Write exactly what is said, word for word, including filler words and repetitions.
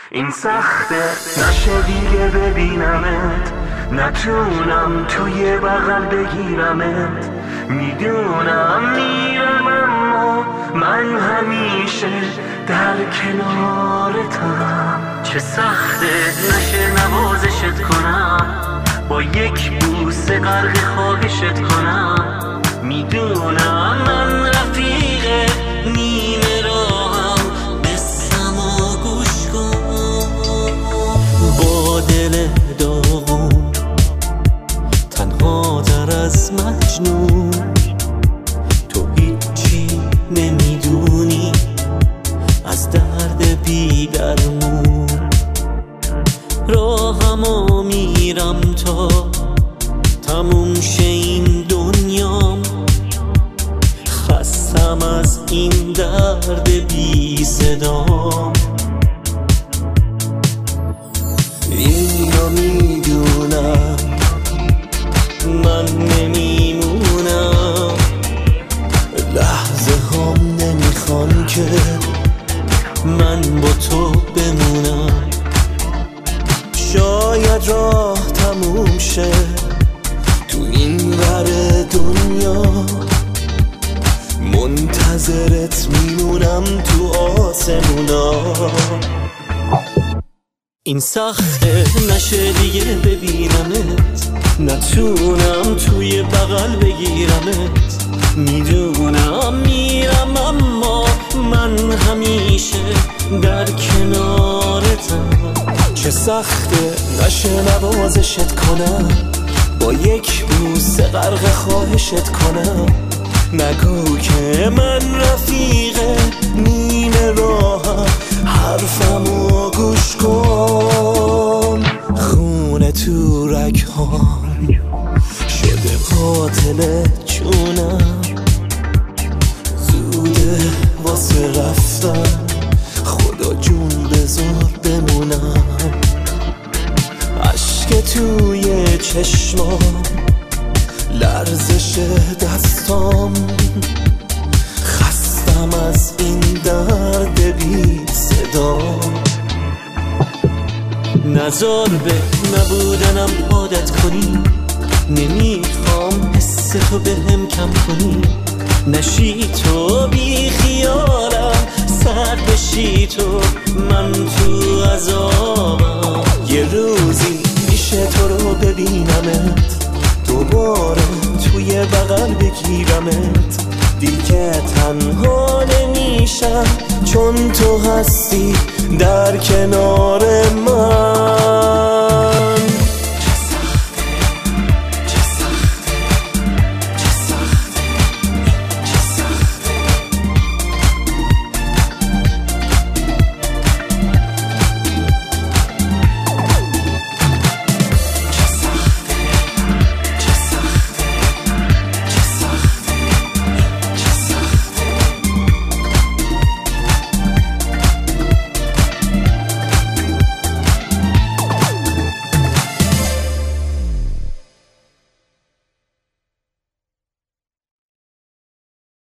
این سخته نشه دیگه ببینمت، نتونم توی بغل بگیرمت. میدونم میرم اما من همیشه در کنارتم. چه سخته نشه نوازشت کنم، با یک بوسه غرق خواهشت کنم. میدونم من رفیق نیمه راهم، بسم و گوش کن. با دل داغون تنها تر از مجنون، تو هیچی نمیدونی از درد بی درمون. راهمو میرم تا تموم شه این دنیام، خستم از این درد بی صدام. اینو میدونم من نمیمونم، لحظه هم نمیخوان که من با تو بمونم. شاید راه تموم شه تو این ور دنیا، منتظرت میمونم تو آسمونا. این سخته نشه دیگه ببینمت، نتونم توی بغل بگیرمت. میدونم میرم اما من همیشه در کنارتم. چه سخته نشه نوازشت کنم، با یک بوسه غرق خواهشت کنم. نگو که من رفیق نیمه راهم، حرفمو گوش کن. خونه تو رگ‌هام شده قاتل جونم، زوده واسه رفتن، خدا جون بذار بمونم. عشق توی چشمام، لرزش دستام، خستم از این درد بی صدا. نزار به نبودنم عادت کنی، نمیخوام حس تو بهم کم کنی. نشی تو بی خیالم، سر بشی تو من تو عذابم. یه روزی میشه تو رو ببینمت، دوباره توی بغل بگیرمت. دیگه تنها نمیشم چون تو هستی در کنار من.